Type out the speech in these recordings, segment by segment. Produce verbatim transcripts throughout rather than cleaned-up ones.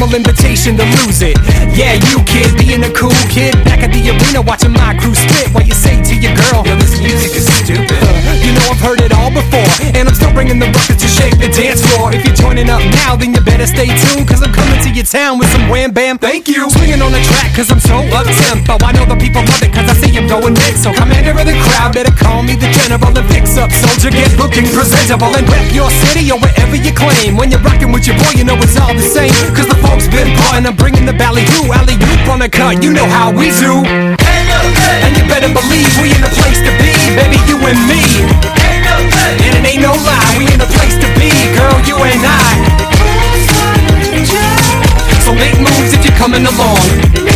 formal invitation to lose it. Yeah, you kid, being a cool kid back at the arena watching my crew spit while you say to your girl, yo, this music is stupid. uh, You know I've heard it all before, and I'm still bringing the ruckus to shake the dance floor. If you're joining up now, then you better stay tuned, cause I'm coming to your town with some wham bam. Thank you. Swinging on the track cause I'm so up-tempo. I know the people love it cause I see them going big. So commander of the crowd, better call me the general and fix up soldier. Get looking presentable and rep your city or wherever you claim. When you're rocking with your boy, you know it's all the same, cause the folks been partin'. I'm bringing the ballyhoo, alley-oop on the cut. You know how we do. And you better believe we in the place to be, baby, you and me. And it ain't no lie, we in the place to be, girl, you and I. So make moves if you're coming along,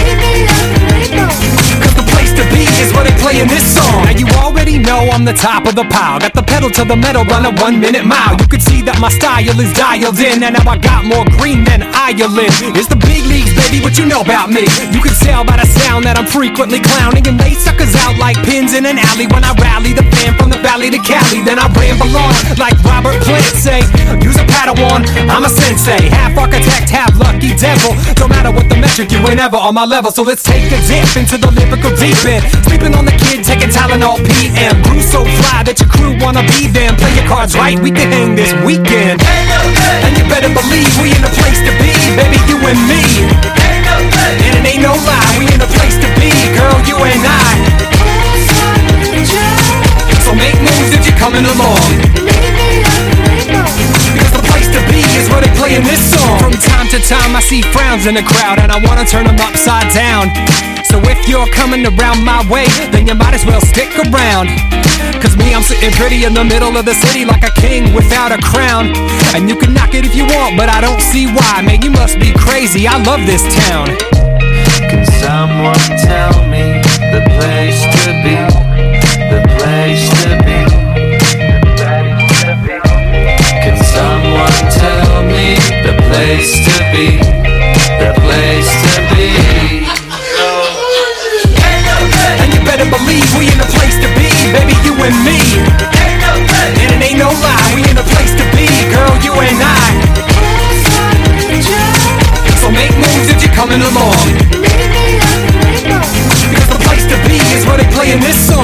cause the place to be is where they playin' this song. Now you already know I'm the top of the pile, got the pedal to the metal, run a one minute mile. You can see that my style is dialed in, and now I got more green than Ireland. It's the big leagues, baby, what you know about me? You can tell by the sound that I'm frequently clowning and lay suckers out like pins in an alley. When I rally the fan from the valley to Cali, then I ramble on like Robert Plant say, use a Padawan, I'm a sensei, half architect, half lucky devil. Don't matter what the metric, you ain't ever on my level. So let's take a dip into the lyrical deep end. Sleeping on the kid, taking Tylenol P M. Grew so fly that your crew wanna be them. Play your cards right, we can hang this weekend. And you better believe we in the place to be, baby, you and me. And it ain't no lie, we in the place to be, girl, you and I. So make moves if you're coming along, because the place to be is where they playin' this song. From time to time I see frowns in the crowd, and I wanna turn them upside down. So if you're coming around my way, then you might as well stick around, cause me, I'm sitting pretty in the middle of the city like a king without a crown. And you can knock it if you want, but I don't see why. Man, you must be crazy, I love this town. Can someone tell me the place to be? The place to be. Can someone tell me the place to be? The place to be. And you better believe we in the place to be, baby, you and me. And it ain't no lie, we in the place to be, girl, you and I. So make moves if you're coming along, because the place to be is where they playin' this song.